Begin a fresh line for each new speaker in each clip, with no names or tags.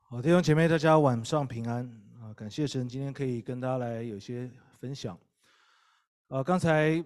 好，弟兄姐妹，大家晚上平安啊！感谢神，今天可以跟大家来有一些分享。刚才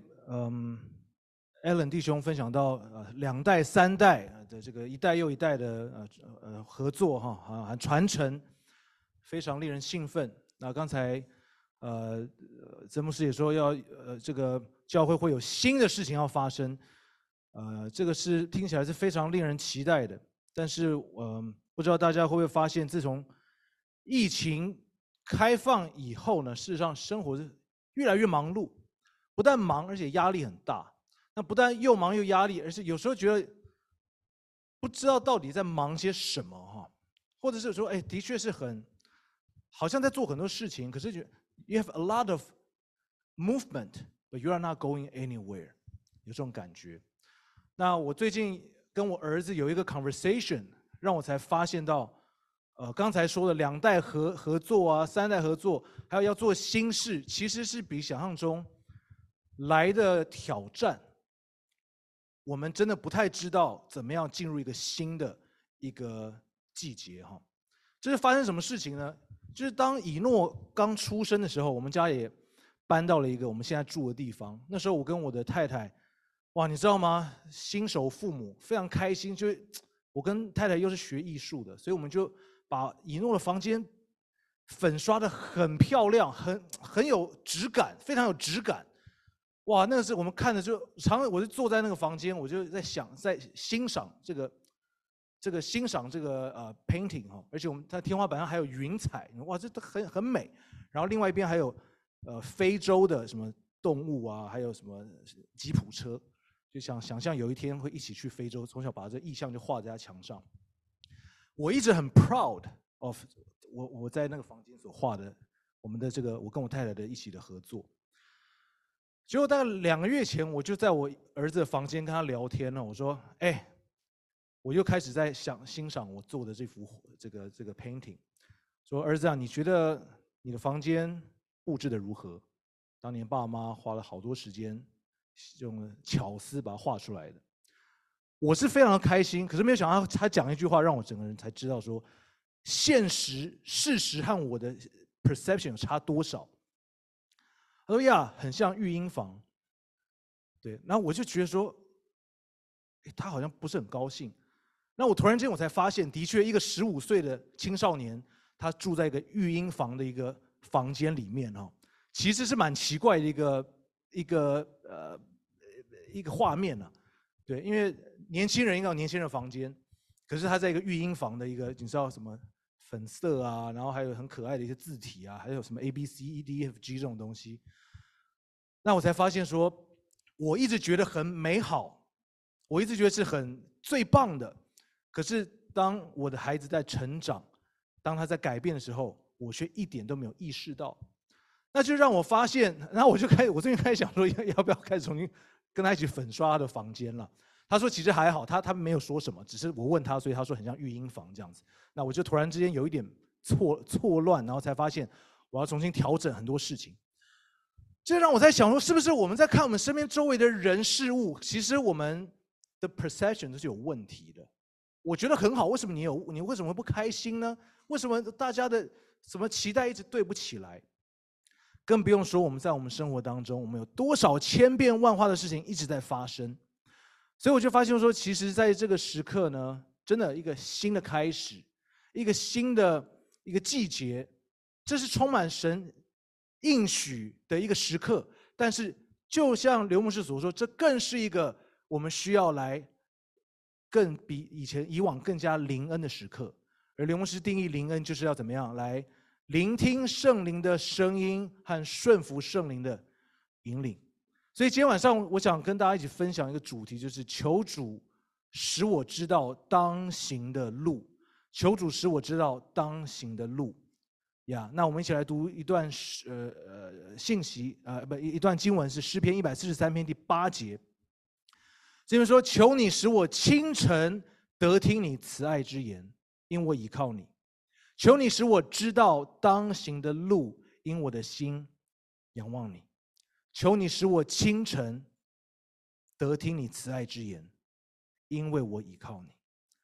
Alan 弟兄分享到两代、三代的这个一代又一代的合作哈传承，非常令人兴奋。那刚才曾牧师也说要这个教会会有新的事情要发生，这个是听起来是非常令人期待的。但是不知道大家会不会发现，自从疫情开放以后呢，事实上生活是越来越忙碌，不但忙，而且压力很大。那不但又忙又压力，而且有时候觉得不知道到底在忙些什么哈，或者是说，哎，的确是好像在做很多事情，可是you have a lot of movement，but you are not going anywhere，有这种感觉。那我最近跟我儿子有一个 conversation，让我才发现到，刚才说的两代合作啊，三代合作，还有要做新事，其实是比想象中来的挑战。我们真的不太知道怎么样进入一个新的一个季节哈。这是发生什么事情呢？就是当以诺刚出生的时候，我们家也搬到了一个我们现在住的地方。那时候我跟我的太太，哇，你知道吗？新手父母非常开心，就是我跟太太又是学艺术的，所以我们就把以诺的房间粉刷的很漂亮，很有质感，非常有质感。哇，那个是我们看的就我就坐在那个房间，我就在想，在欣赏欣赏这个painting 哈，而且它天花板上还有云彩，哇，这都很美。然后另外一边还有非洲的什么动物啊，还有什么吉普车，就想象有一天会一起去非洲，从小把这意象就画在墙上。我一直很 proud of 我在那个房间所画的我们的这个我跟我太太的一起的合作。结果大概2个月前，我就在我儿子的房间跟他聊天了。我说：“哎，我又开始在欣赏我做的这幅这个 painting。说儿子啊，你觉得你的房间布置的如何？当年爸妈花了好多时间，用巧思把它画出来的。我是非常的开心，可是没有想到他讲一句话，让我整个人才知道说，事实和我的 perception 有差多少。他说呀，很像育婴房。对，然后我就觉得说，他好像不是很高兴。那我突然间我才发现，的确一个15岁的青少年，他住在一个育婴房的一个房间里面哈，其实是蛮奇怪的一个画面呢。对，因为年轻人应该有年轻人的房间，可是他在一个育婴房的一个，你知道什么粉色啊，然后还有很可爱的一些字体啊，还有什么 ABCEDFG 这种东西。那我才发现说，我一直觉得很美好，我一直觉得是最棒的。可是当我的孩子在成长，当他在改变的时候，我却一点都没有意识到。那就让我发现，然后我最近开始想说，要不要开始重新跟他一起粉刷他的房间了。他说其实还好，他没有说什么，只是我问他，所以他说很像育婴房这样子。那我就突然之间有一点错乱，然后才发现我要重新调整很多事情。这让我在想说，是不是我们在看我们身边周围的人事物，其实我们的 perception 都是有问题的。我觉得很好，为什么你为什么不开心呢？为什么大家的什么期待一直对不起来？更不用说我们在我们生活当中，我们有多少千变万化的事情一直在发生。所以我就发现说，其实在这个时刻呢，真的一个新的开始，一个新的一个季节，这是充满神应许的一个时刻。但是就像刘牧师所说，这更是一个我们需要来更比以往更加灵恩的时刻。而刘牧师定义灵恩就是要怎么样来聆听圣灵的声音和顺服圣灵的引领。所以今天晚上我想跟大家一起分享一个主题，就是求主使我知道当行的路。求主使我知道当行的路。呀，那我们一起来读一段信息一段经文，是诗篇143篇第8节。这边说：求你使我清晨得听你慈爱之言，因我倚靠你；求你使我知道当行的路，因我的心仰望你；求你使我清晨得听你慈爱之言，因为我倚靠你。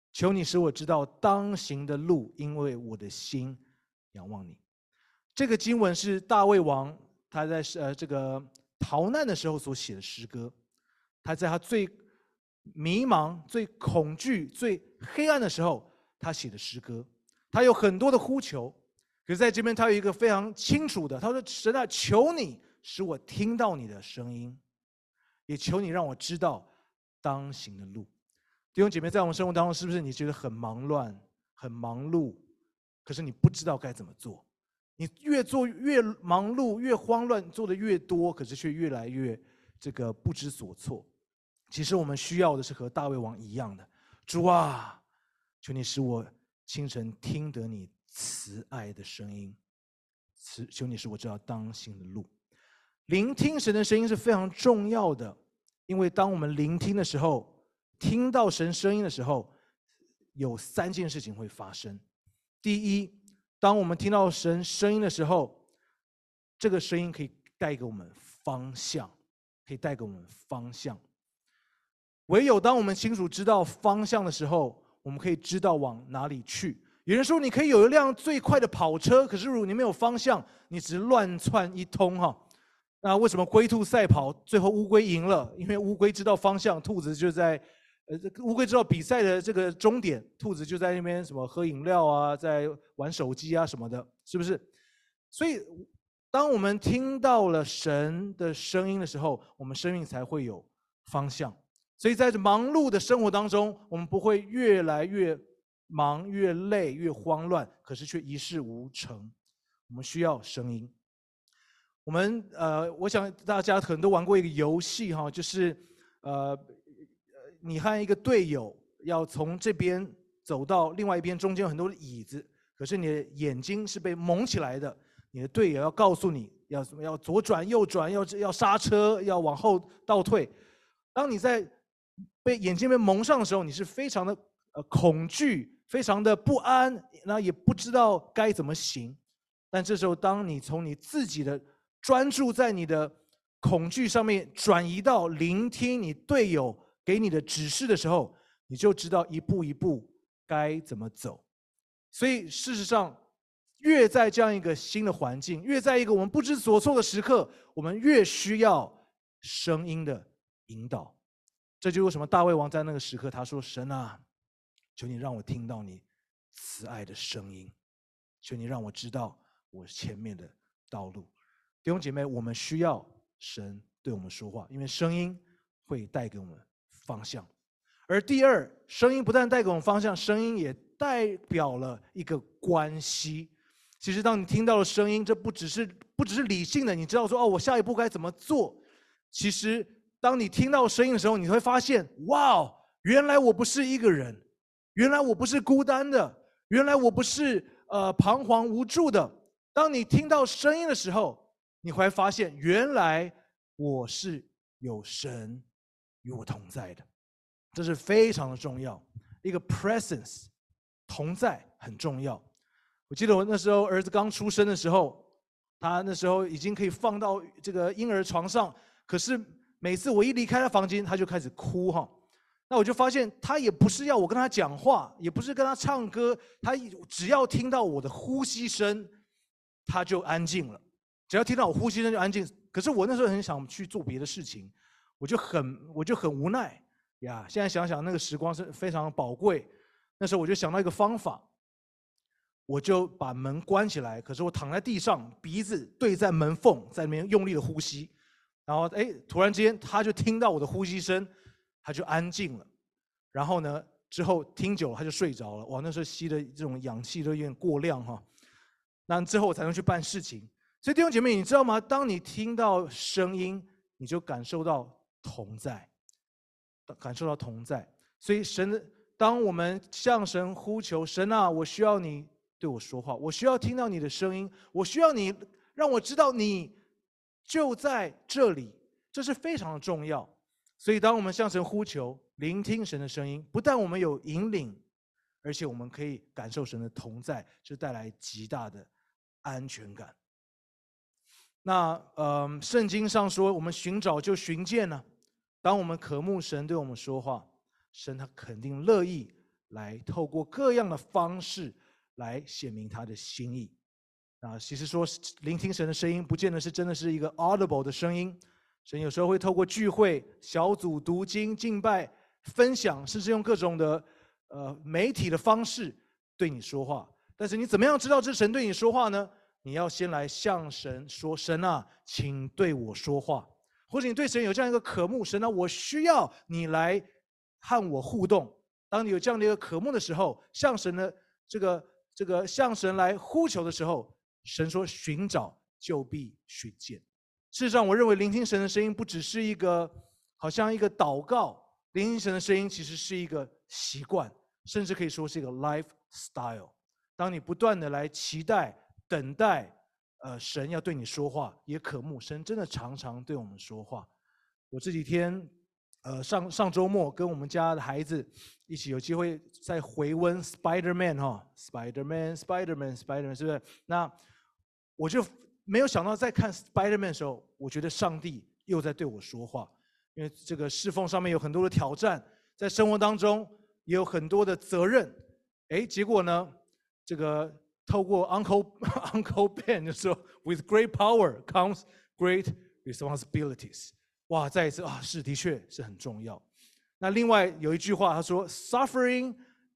求你使我知道当行的路，因为我的心仰望你。这个经文是大卫王他在这个逃难的时候所写的诗歌。他在他最迷茫、最恐惧、最黑暗的时候，他写的诗歌。他有很多的呼求，可是在这边他有一个非常清楚的，他说：“神啊，求你使我听到你的声音，也求你让我知道当行的路。”弟兄姐妹，在我们生活当中，是不是你觉得很忙乱、很忙碌，可是你不知道该怎么做？你越做越忙碌，越慌乱，做的越多，可是却越来越这个不知所措。其实我们需要的是和大卫王一样的，主啊，求你使我清晨听得你慈爱的声音，求你使我知道当行的路。聆听神的声音是非常重要的，因为当我们聆听的时候，听到神声音的时候，有3件事情会发生。第一，当我们听到神声音的时候，这个声音可以带给我们方向，可以带给我们方向。唯有当我们清楚知道方向的时候，我们可以知道往哪里去。有人说，你可以有一辆最快的跑车，可是如果你没有方向，你只是乱窜一通哈。那为什么龟兔赛跑最后乌龟赢了？因为乌龟知道方向，兔子就在乌龟知道比赛的这个终点，兔子就在那边什么喝饮料啊，在玩手机啊什么的，是不是？所以，当我们听到了神的声音的时候，我们生命才会有方向。所以在忙碌的生活当中，我们不会越来越忙、越累、越慌乱，可是却一事无成。我们需要声音。我想大家可能都玩过一个游戏哈，就是你和一个队友要从这边走到另外一边，中间有很多的椅子，可是你的眼睛是被蒙起来的。你的队友要告诉你要左转、右转，要刹车，要往后倒退。当你在眼睛被蒙上的时候，你是非常的恐惧，非常的不安，然后也不知道该怎么行。但这时候，当你从你自己的专注在你的恐惧上面，转移到聆听你队友给你的指示的时候，你就知道一步一步该怎么走。所以事实上，越在这样一个新的环境，越在一个我们不知所措的时刻，我们越需要声音的引导。这就是为什么大卫王在那个时刻他说：“神啊，求你让我听到你慈爱的声音，求你让我知道我前面的道路。”弟兄姐妹，我们需要神对我们说话，因为声音会带给我们方向。而第二，声音不但带给我们方向，声音也代表了一个关系。其实当你听到了声音，这不只是理性的，你知道说我下一步该怎么做。其实当你听到声音的时候，你会发现，哇，原来我不是一个人，原来我不是孤单的，原来我不是彷徨无助的。当你听到声音的时候，你会发现，原来我是有神与我同在的。这是非常的重要，一个 presence 同在很重要。我记得我那时候儿子刚出生的时候，他那时候已经可以放到这个婴儿床上，可是每次我一离开他房间，他就开始哭哈。那我就发现他也不是要我跟他讲话，也不是跟他唱歌，他只要听到我的呼吸声，他就安静了。只要听到我呼吸声就安静。可是我那时候很想去做别的事情，我就很无奈呀。现在想想那个时光是非常宝贵。那时候我就想到一个方法，我就把门关起来，可是我躺在地上，鼻子对在门缝，在那边用力的呼吸。然后突然之间他就听到我的呼吸声，他就安静了。然后呢，之后听久了他就睡着了。哇，那时候吸的这种氧气都有点过量哈。那之后我才能去办事情。所以弟兄姐妹，你知道吗？当你听到声音，你就感受到同在，感受到同在。所以当我们向神呼求，神啊，我需要你对我说话，我需要听到你的声音，我需要你让我知道你就在这里，这是非常的重要。所以当我们向神呼求，聆听神的声音，不但我们有引领，而且我们可以感受神的同在，这带来极大的安全感。那圣经上说，我们寻找就寻见了。当我们渴慕神对我们说话，神他肯定乐意来透过各样的方式来显明他的心意。其实说聆听神的声音，不见得是真的是一个 audible 的声音。神有时候会透过聚会、小组、读经、敬拜、分享，甚至用各种的媒体的方式对你说话。但是你怎么样知道这神对你说话呢？你要先来向神说：“神啊，请对我说话。”或者你对神有这样一个渴慕，神啊，我需要你来和我互动。当你有这样的一个渴慕的时候，向神的向神来呼求的时候，神说：“寻找就必寻见。”事实上，我认为聆听神的声音不只是一个好像一个祷告，聆听神的声音其实是一个习惯，甚至可以说是一个 lifestyle。当你不断的来期待、等待，神要对你说话，也渴慕神真的常常对我们说话。我这几天，上周末跟我们家的孩子一起有机会在回温 Spider-Man 哈 ，Spider-Man， 是不是？那我就没有想到，在看 Spider-Man 的时候，我觉得上帝又在对我说话，因为这个侍奉上面有很多的挑战，在生活当中也有很多的责任。结果呢，这个透过 Uncle Ben 就说 ，With great power comes great responsibilities。哇，再一次是的确是很重要。那另外有一句话，他说 ，Suffering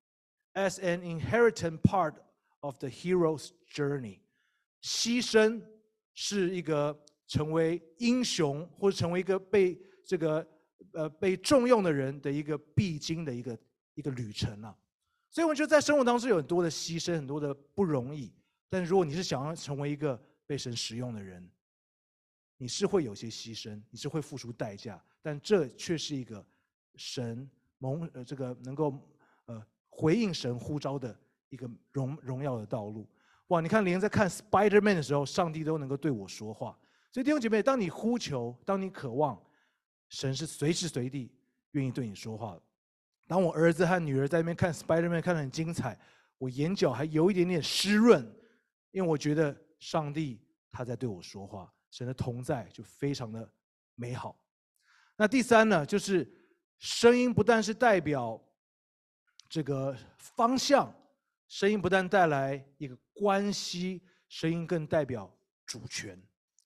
as an inherent part of the hero's journey， 牺牲是一个成为英雄或者成为一个被重用的人的一个必经的一个旅程啊。所以我们觉得在生活当中有很多的牺牲，很多的不容易。但是如果你是想要成为一个被神使用的人，你是会有些牺牲，你是会付出代价，但这却是一个神能够回应神呼召的一个荣耀的道路。哇！你看，连在看 Spider-Man 的时候，上帝都能够对我说话。所以弟兄姐妹，当你呼求，当你渴望，神是随时随地愿意对你说话的。当我儿子和女儿在那边看 Spider-Man 看得很精彩，我眼角还有一点点湿润，因为我觉得上帝他在对我说话，神的同在就非常的美好。那第三呢，就是声音不但是代表这个方向，声音不但带来一个关系，声音更代表主权，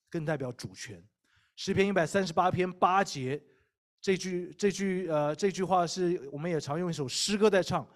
诗篇138篇8节。这句话是我们也常用一首诗歌在唱。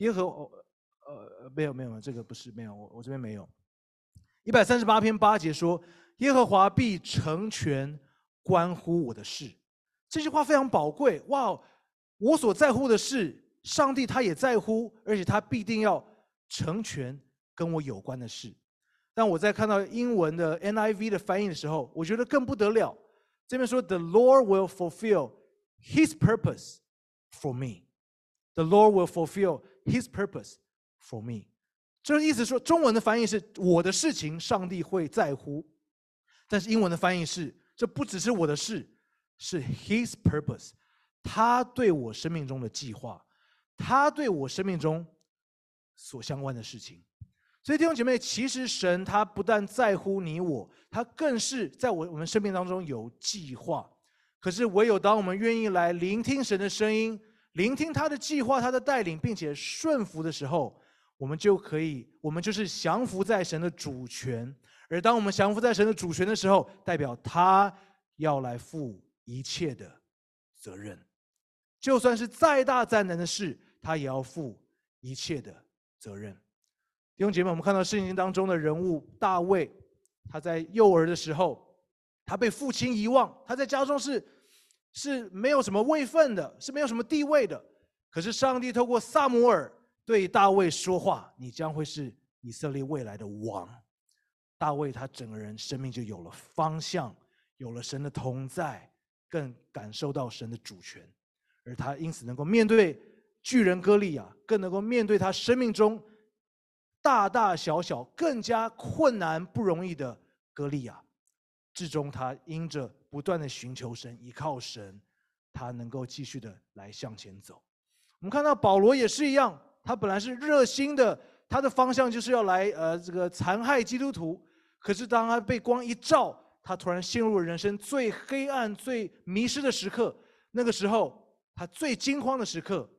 没有，这个不是没有，我这边没有。138篇8节说：“耶和华必成全关乎我的事。”这句话非常宝贵。哇，我所在乎的事，上帝他也在乎，而且他必定要成全跟我有关的事。但我在看到英文的 NIV 的翻译的时候，我觉得更不得了。这边说 ：“The Lord will fulfill His purpose for me. The Lord will fulfill His purpose for me.” 这意思说，中文的翻译是我的事情，上帝会在乎；但是英文的翻译是，这不只是我的事，是 His purpose， 他对我生命中的计划，他对我生命中所相关的事情。所以弟兄姐妹，其实神他不但在乎你我，他更是在我们生命当中有计划。可是唯有当我们愿意来聆听神的声音，聆听他的计划、他的带领，并且顺服的时候，我们就是降服在神的主权。而当我们降服在神的主权的时候，代表他要来负一切的责任，就算是再大再难的事，他也要负一切的责任。弟兄姐妹，我们看到圣经当中的人物大卫，他在幼儿的时候，他被父亲遗忘，他在家中是没有什么位分的，是没有什么地位的。可是上帝透过撒母耳对大卫说话：“你将会是以色列未来的王。”大卫他整个人生命就有了方向，有了神的同在，更感受到神的主权，而他因此能够面对巨人歌利亚，更能够面对他生命中大大小小更加困难不容易的歌利亚。至终他因着不断的寻求神，依靠神，他能够继续的来向前走。我们看到保罗也是一样，他本来是热心的，他的方向就是要来残害基督徒。可是当他被光一照，他突然陷入了人生最黑暗、最迷失的时刻。那个时候，他最惊慌的时刻，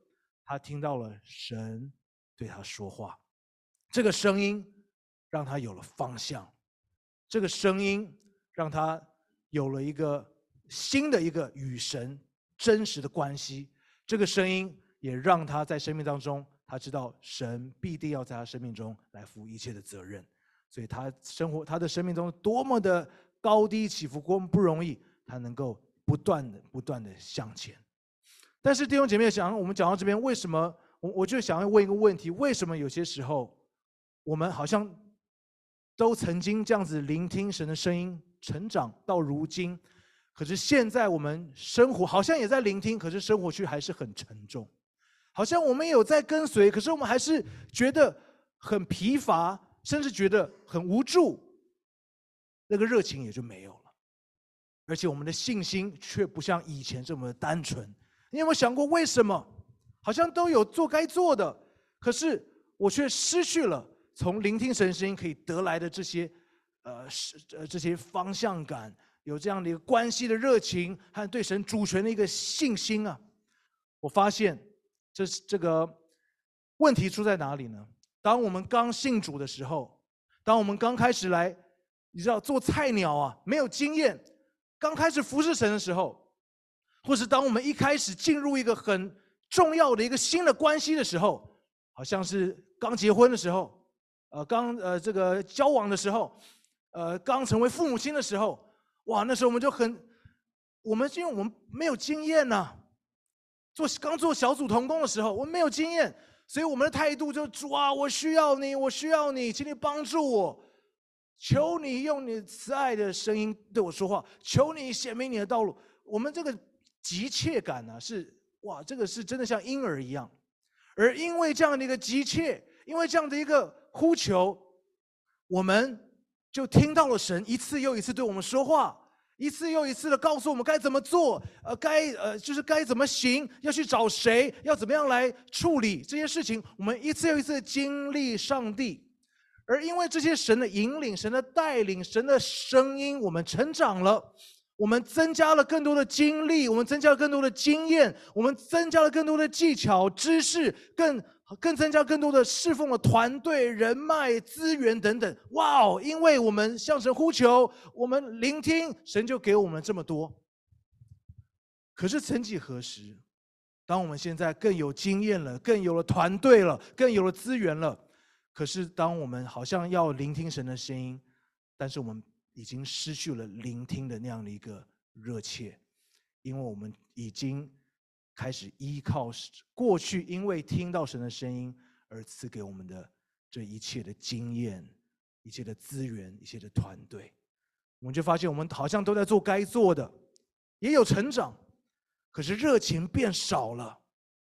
他听到了神对他说话，这个声音让他有了方向，这个声音让他有了一个新的一个与神真实的关系，这个声音也让他在生命当中，他知道神必定要在他生命中来负一切的责任，所以他的生命中多么的高低起伏，多么不容易，他能够不断的向前。但是弟兄姐妹，我们讲到这边，为什么我就想要问一个问题：为什么有些时候我们好像都曾经这样子聆听神的声音，成长到如今，可是现在我们生活好像也在聆听，可是生活却还是很沉重，好像我们有在跟随，可是我们还是觉得很疲乏，甚至觉得很无助，那个热情也就没有了，而且我们的信心却不像以前这么单纯。你有没有想过，为什么好像都有做该做的，可是我却失去了从聆听神声音可以得来的这些这些方向感，有这样的一个关系的热情和对神主权的一个信心啊？我发现这个问题出在哪里呢？当我们刚信主的时候，当我们刚开始来，你知道做菜鸟啊，没有经验，刚开始服侍神的时候，或是当我们一开始进入一个很重要的一个新的关系的时候，好像是刚结婚的时候，这个交往的时候，刚成为父母亲的时候，哇，那时候我们就因为我们没有经验呐、刚做小组同工的时候，我们没有经验，所以我们的态度就主啊，我需要你，我需要你，请你帮助我，求你用你慈爱的声音对我说话，求你显明你的道路。我们这个急切感呢、哇，这个是真的像婴儿一样，而因为这样的一个急切，因为这样的一个呼求，我们就听到了神一次又一次对我们说话，一次又一次的告诉我们该怎么做，就是该怎么行，要去找谁，要怎么样来处理这些事情。我们一次又一次的经历上帝，而因为这些神的引领、神的带领、神的声音，我们成长了，我们增加了更多的经历，我们增加了更多的经验，我们增加了更多的技巧、知识，更增加更多的侍奉的团队、人脉、资源等等。哇哦！因为我们向神呼求，我们聆听，神就给我们这么多。可是曾几何时，当我们现在更有经验了，更有了团队了，更有了资源了，可是当我们好像要聆听神的声音，但是我们已经失去了聆听的那样的一个热切，因为我们已经开始依靠过去因为听到神的声音而赐给我们的这一切的经验、一切的资源、一切的团队，我们就发现我们好像都在做该做的，也有成长，可是热情变少了，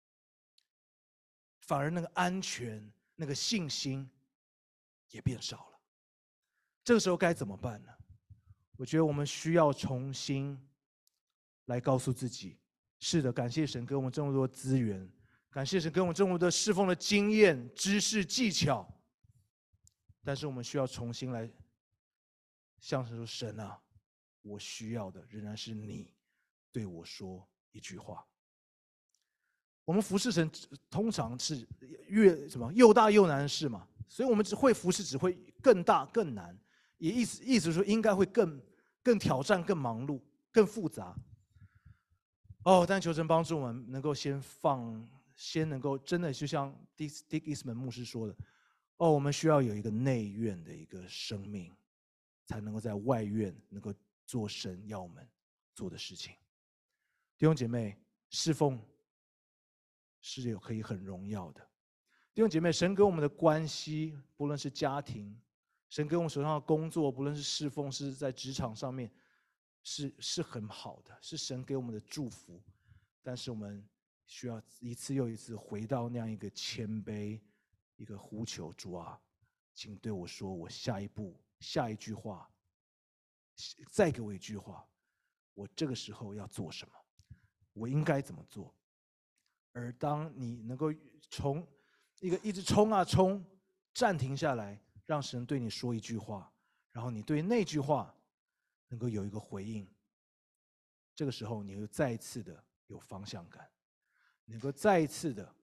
反而那个安全、那个信心也变少了。这个时候该怎么办呢？我觉得我们需要重新来告诉自己，是的，感谢神给我们这么多资源，感谢神给我们这么多侍奉的经验、知识、技巧，但是我们需要重新来向神说：神啊，我需要的仍然是你对我说一句话。我们服侍神通常是又大又难的事嘛，所以我们只会服侍只会更大更难，也意思说应该会更挑战、更忙碌、更复杂。但求神帮助我们能够先能够真的就像 Dick Eastman 牧师说的，我们需要有一个内院的一个生命，才能够在外院能够做神要我们做的事情。弟兄姐妹，侍奉是可以很荣耀的。弟兄姐妹，神给我们的关系，不论是家庭，神给我们手上的工作，不论是侍奉，是在职场上面，是很好的，是神给我们的祝福。但是我们需要一次又一次回到那样一个谦卑、一个呼求，主啊，请对我说，我下一句话，再给我一句话，我这个时候要做什么？我应该怎么做？而当你能够从一直冲啊冲，暂停下来，让神对你说一句话，然后你对那句话能够有一个回应，这个时候你又再一次的有方向感，能够再一次的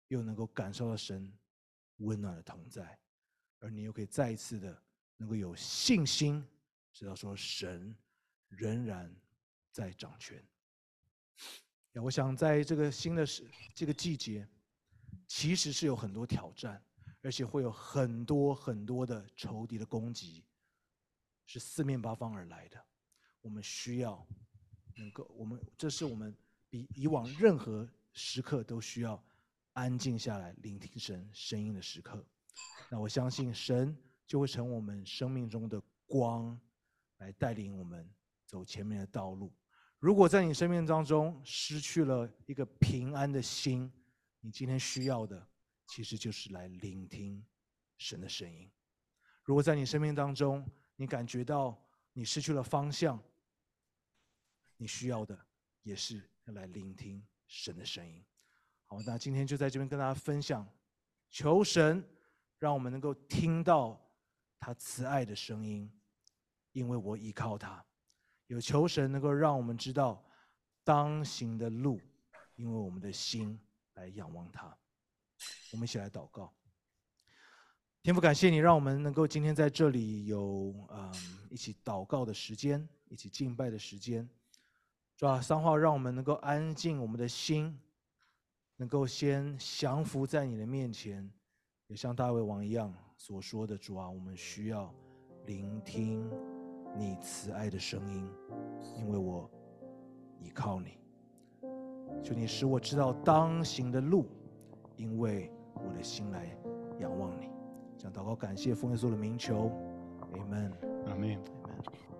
又能够感受到神温暖的同在，而你又可以再一次的能够有信心，知道说神仍然在掌权。我想在这个新的这个季节，其实是有很多挑战，而且会有很多很多的仇敌的攻击，是四面八方而来的。我们需要能够，这是我们比以往任何时刻都需要安静下来聆听神声音的时刻。那我相信神就会成为我们生命中的光，来带领我们走前面的道路。如果在你生命当中失去了一个平安的心，你今天需要的其实就是来聆听神的声音。如果在你生命当中你感觉到你失去了方向，你需要的也是要来聆听神的声音。好，那今天就在这边跟大家分享，求神让我们能够听到他慈爱的声音，因为我依靠他。有求神能够让我们知道当行的路，因为我们的心来仰望他。我们一起来祷告。天父，感谢你让我们能够今天在这里有一起祷告的时间，一起敬拜的时间。主啊，三话让我们能够安静我们的心，能够先降服在你的面前，也像大卫王一样所说的，主啊，我们需要聆听你慈爱的声音，因为我依靠你。求你使我知道当行的路，因为我的心来仰望你。这样祷告感谢奉耶稣的名求 Amen。
阿们。